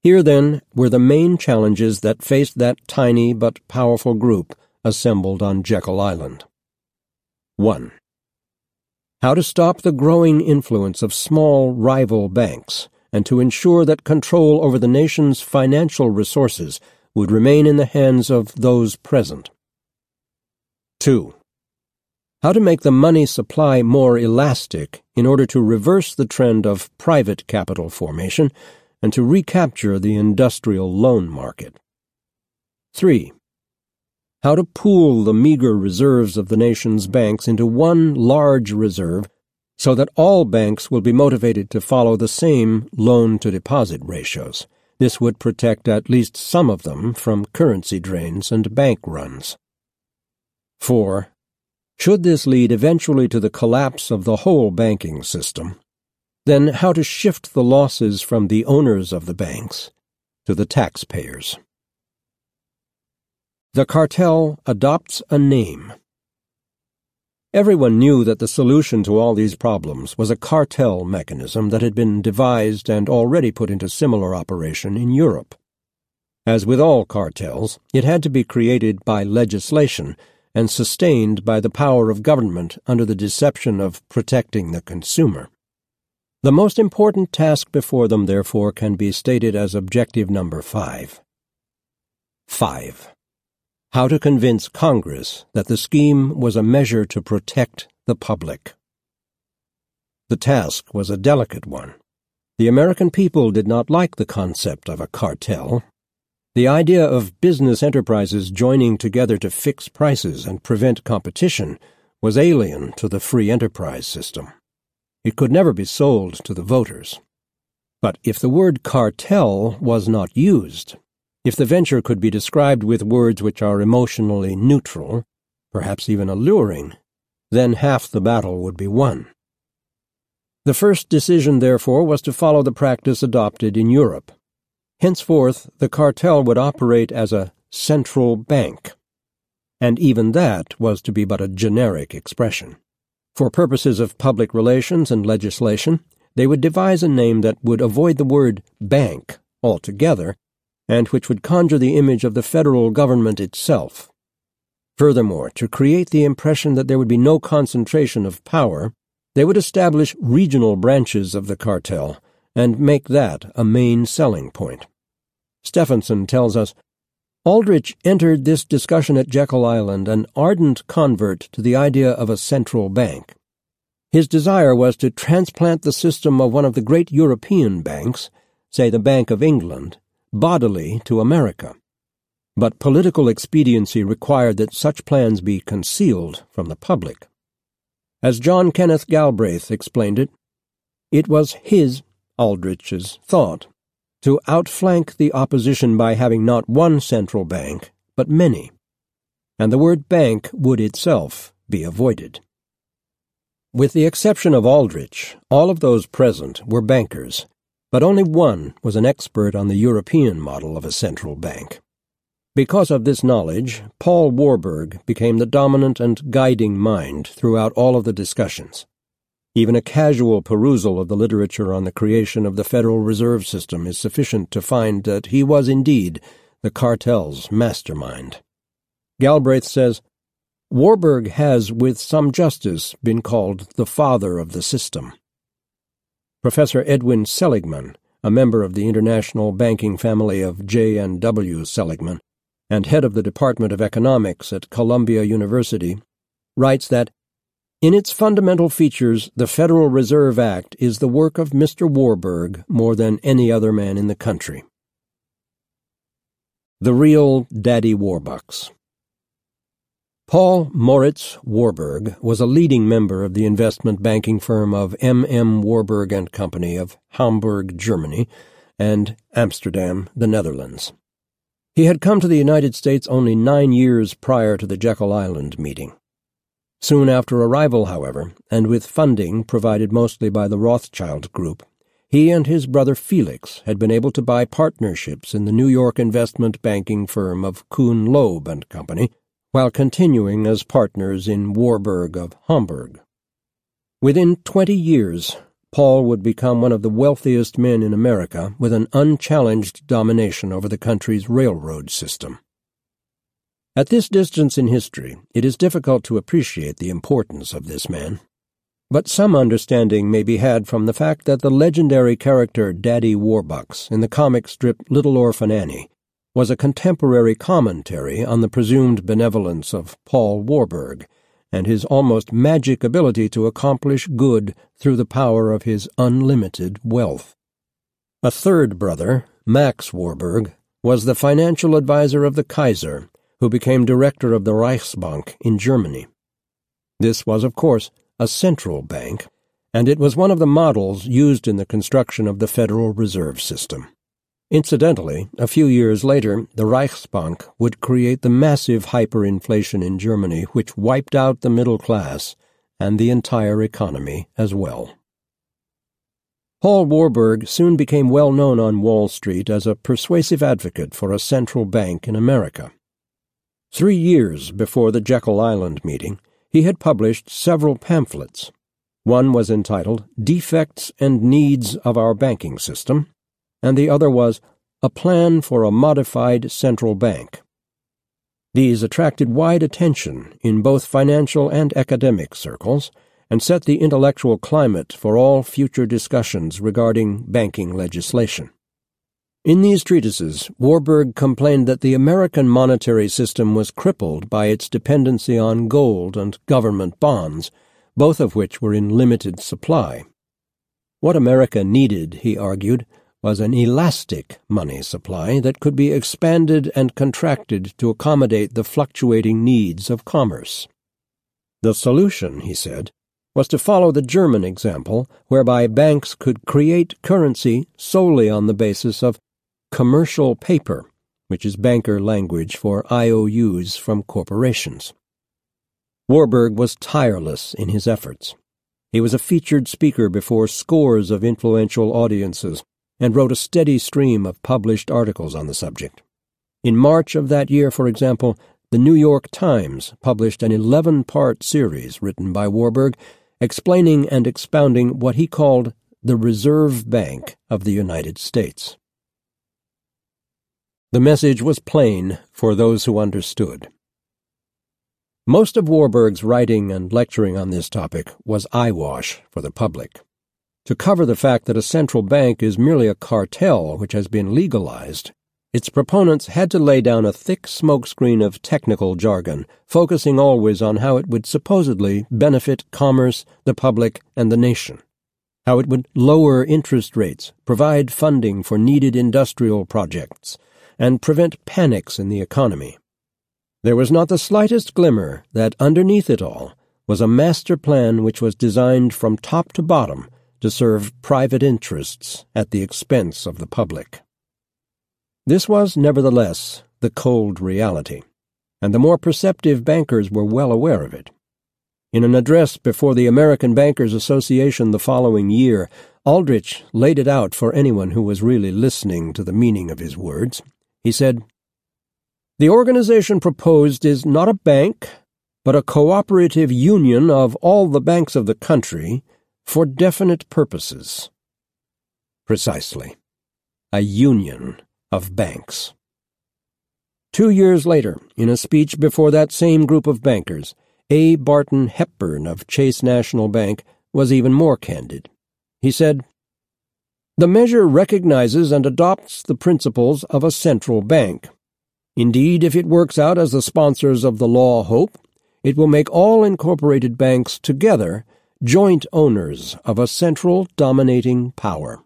Here, then, were the main challenges that faced that tiny but powerful group assembled on Jekyll Island. One. How to stop the growing influence of small rival banks and to ensure that control over the nation's financial resources would remain in the hands of those present. Two. How to make the money supply more elastic in order to reverse the trend of private capital formation and to recapture the industrial loan market. Three. How to pool the meager reserves of the nation's banks into one large reserve so that all banks will be motivated to follow the same loan-to-deposit ratios. This would protect at least some of them from currency drains and bank runs. Four. Should this lead eventually to the collapse of the whole banking system, then how to shift the losses from the owners of the banks to the taxpayers. The cartel adopts a name. Everyone knew that the solution to all these problems was a cartel mechanism that had been devised and already put into similar operation in Europe. As with all cartels, it had to be created by legislation and sustained by the power of government under the deception of protecting the consumer. The most important task before them, therefore, can be stated as objective number five. Five. How to convince Congress that the scheme was a measure to protect the public. The task was a delicate one. The American people did not like the concept of a cartel. The idea of business enterprises joining together to fix prices and prevent competition was alien to the free enterprise system. It could never be sold to the voters. But if the word cartel was not used, if the venture could be described with words which are emotionally neutral, perhaps even alluring, then half the battle would be won. The first decision, therefore, was to follow the practice adopted in Europe. Henceforth, the cartel would operate as a central bank, and even that was to be but a generic expression. For purposes of public relations and legislation, they would devise a name that would avoid the word bank altogether, and which would conjure the image of the federal government itself. Furthermore, to create the impression that there would be no concentration of power, they would establish regional branches of the cartel and make that a main selling point. Stephenson tells us, Aldrich entered this discussion at Jekyll Island an ardent convert to the idea of a central bank. His desire was to transplant the system of one of the great European banks, say the Bank of England, bodily to America. But political expediency required that such plans be concealed from the public. As John Kenneth Galbraith explained it, it was his, Aldrich's, thought to outflank the opposition by having not one central bank, but many, and the word bank would itself be avoided. With the exception of Aldrich, all of those present were bankers, but only one was an expert on the European model of a central bank. Because of this knowledge, Paul Warburg became the dominant and guiding mind throughout all of the discussions. Even a casual perusal of the literature on the creation of the Federal Reserve System is sufficient to find that he was indeed the cartel's mastermind. Galbraith says, Warburg has, with some justice, been called the father of the system. Professor Edwin Seligman, a member of the international banking family of J and W Seligman, and head of the Department of Economics at Columbia University, writes that, in its fundamental features, the Federal Reserve Act is the work of Mister Warburg more than any other man in the country. The real Daddy Warbucks. Paul Moritz Warburg was a leading member of the investment banking firm of M M Warburg and Company of Hamburg, Germany, and Amsterdam, the Netherlands. He had come to the United States only nine years prior to the Jekyll Island meeting. Soon after arrival, however, and with funding provided mostly by the Rothschild Group, he and his brother Felix had been able to buy partnerships in the New York investment banking firm of Kuhn Loeb and Company, while continuing as partners in Warburg of Hamburg. Within twenty years, Paul would become one of the wealthiest men in America with an unchallenged domination over the country's railroad system. At this distance in history, it is difficult to appreciate the importance of this man. But some understanding may be had from the fact that the legendary character Daddy Warbucks in the comic strip Little Orphan Annie was a contemporary commentary on the presumed benevolence of Paul Warburg and his almost magic ability to accomplish good through the power of his unlimited wealth. A third brother, Max Warburg, was the financial advisor of the Kaiser, who became director of the Reichsbank in Germany. This was, of course, a central bank, and it was one of the models used in the construction of the Federal Reserve System. Incidentally, a few years later, the Reichsbank would create the massive hyperinflation in Germany which wiped out the middle class and the entire economy as well. Paul Warburg soon became well known on Wall Street as a persuasive advocate for a central bank in America. Three years before the Jekyll Island meeting, he had published several pamphlets. One was entitled Defects and Needs of Our Banking System, and the other was A Plan for a Modified Central Bank. These attracted wide attention in both financial and academic circles and set the intellectual climate for all future discussions regarding banking legislation. In these treatises, Warburg complained that the American monetary system was crippled by its dependency on gold and government bonds, both of which were in limited supply. What America needed, he argued, was an elastic money supply that could be expanded and contracted to accommodate the fluctuating needs of commerce. The solution, he said, was to follow the German example, whereby banks could create currency solely on the basis of commercial paper, which is banker language for I O Us from corporations. Warburg was tireless in his efforts. He was a featured speaker before scores of influential audiences and wrote a steady stream of published articles on the subject. In March of that year, for example, the New York Times published an eleven-part series written by Warburg explaining and expounding what he called the Reserve Bank of the United States. The message was plain for those who understood. Most of Warburg's writing and lecturing on this topic was eyewash for the public. To cover the fact that a central bank is merely a cartel which has been legalized, its proponents had to lay down a thick smokescreen of technical jargon, focusing always on how it would supposedly benefit commerce, the public, and the nation, how it would lower interest rates, provide funding for needed industrial projects, and prevent panics in the economy. There was not the slightest glimmer that underneath it all was a master plan which was designed from top to bottom to serve private interests at the expense of the public. This was, nevertheless, the cold reality, and the more perceptive bankers were well aware of it. In an address before the American Bankers Association the following year, Aldrich laid it out for anyone who was really listening to the meaning of his words. He said, "The organization proposed is not a bank, but a cooperative union of all the banks of the country for definite purposes." Precisely. A union of banks. Two years later, in a speech before that same group of bankers, A. Barton Hepburn of Chase National Bank was even more candid. He said, "The measure recognizes and adopts the principles of a central bank. Indeed, if it works out as the sponsors of the law hope, it will make all incorporated banks together joint owners of a central dominating power."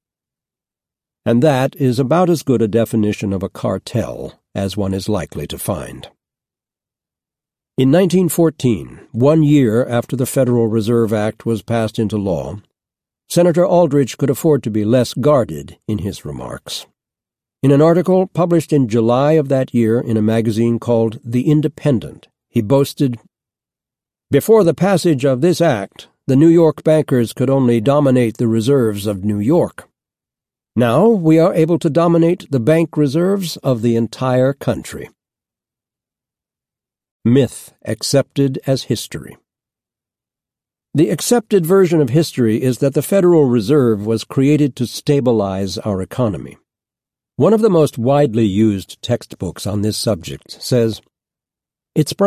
And that is about as good a definition of a cartel as one is likely to find. In nineteen fourteen, one year after the Federal Reserve Act was passed into law, Senator Aldrich could afford to be less guarded in his remarks. In an article published in July of that year in a magazine called The Independent, he boasted, "Before the passage of this act, the New York bankers could only dominate the reserves of New York. Now we are able to dominate the bank reserves of the entire country." Myth accepted as history. The accepted version of history is that the Federal Reserve was created to stabilize our economy. One of the most widely used textbooks on this subject says, "It's